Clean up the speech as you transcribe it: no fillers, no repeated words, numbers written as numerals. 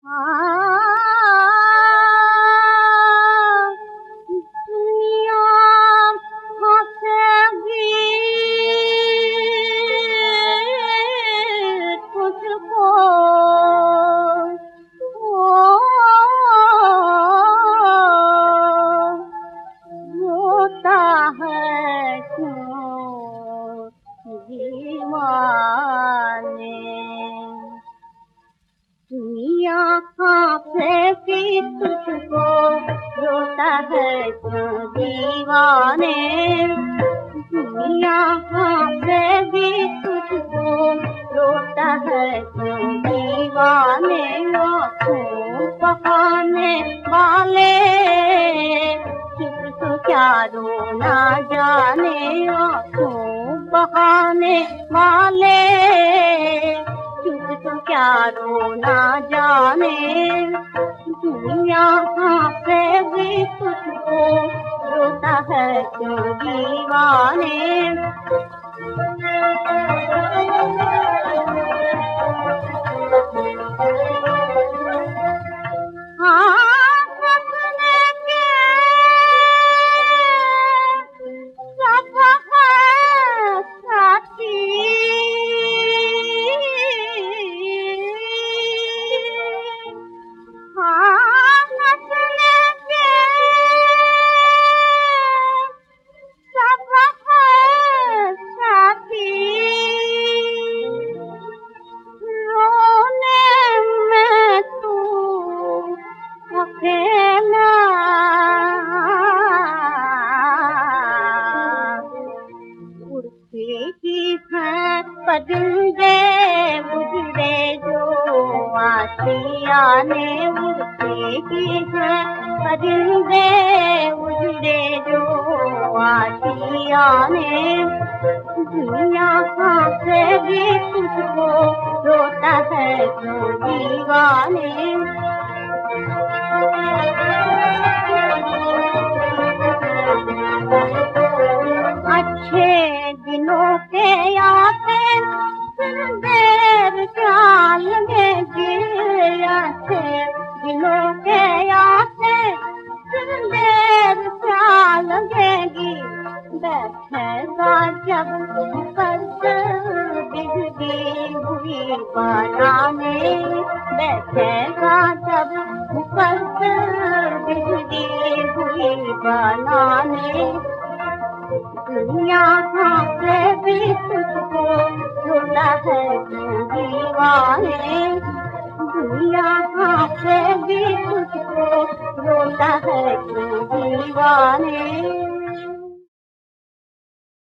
दुनिया हंसेगी तुझको, रोता है क्यों दीवाने। दुनिया हंसेगी तुझको, रोता है क्यों दीवाने। दुनिया हंसेगी तुझको, रोता है क्यों दीवाने। आँखों बहाने वाले चुप तो क्या रोना जाने। आँखों बहाने वाले चुप तो क्या रोना जाने। दुनिया हंसेगी तुझको, रोता है क्यों दीवाने। उड़ते ही हैं परिंदे उजड़े जो आशियाने। उड़ते ही हैं परिंदे उजड़े जो आशियाने। दुनिया हंसेगी तुझको, रोता है क्यों दीवाने। अच्छे दिनों के आते फिर देर क्या लगेगी। अच्छे दिनों के आते फिर देर क्या लगेगी। बैठेगा जब कर्ज बिजली हुई बनाने। बैठेगा जब कर्ज बिजली हुई बनाने। दुनिया हंसेगी तुझको, रोता है क्यों दीवाने। दुनिया हंसेगी तुझको, रोता है क्यों दीवाने।